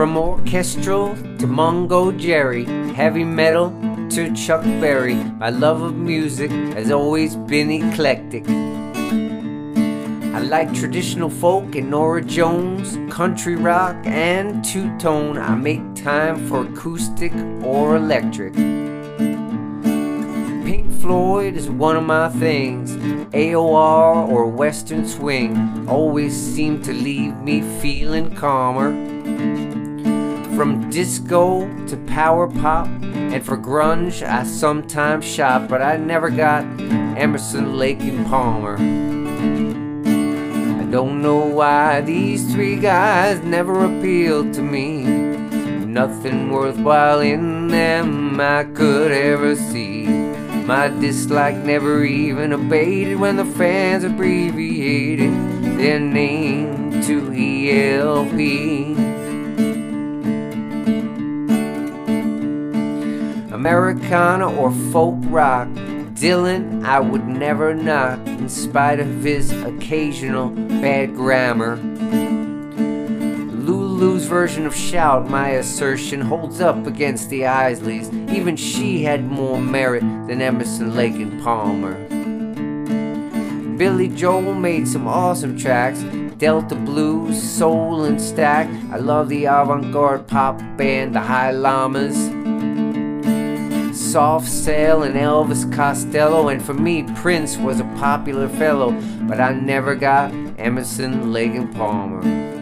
From orchestral to Mungo Jerry, heavy metal to Chuck Berry, my love of music has always been eclectic. I like traditional folk and Norah Jones, country rock and two-tone. I make time for acoustic or electric. Pink Floyd is one of my things. AOR or Western swing always seem to leave me feeling calmer. From disco to power pop, and for grunge I sometimes shop, but I never got Emerson, Lake and Palmer. I don't know why these three guys never appealed to me. Nothing worthwhile in them I could ever see. My dislike never even abated when the fans abbreviated their name to ELP. Americana or folk rock, Dylan I would never knock, in spite of his occasional bad grammar. Lulu's version of Shout, my assertion, holds up against the Isleys. Even she had more merit than Emerson, Lake and Palmer. Billy Joel made some awesome tracks, Delta Blues, Soul and Stack. I love the avant-garde pop band, the High Llamas, Soft Cell and Elvis Costello, and for me Prince was a popular fellow, but I never got Emerson, Lake and Palmer.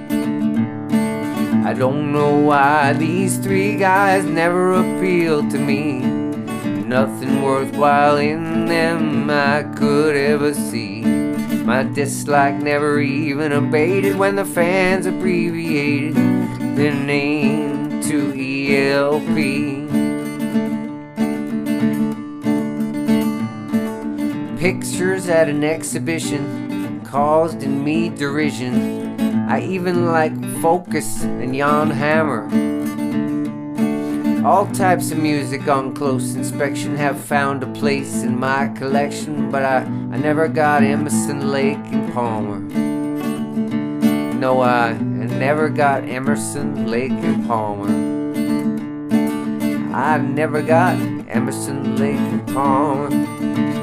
I don't know why these three guys never appealed to me. Nothing worthwhile in them I could ever see. My dislike never even abated when the fans abbreviated their name to ELP. Pictures at an exhibition caused in me derision. I even like Focus and Jan Hammer. All types of music on close inspection have found a place in my collection, but I never got Emerson, Lake and Palmer. No, I never got Emerson, Lake and Palmer. I never got Emerson, Lake and Palmer.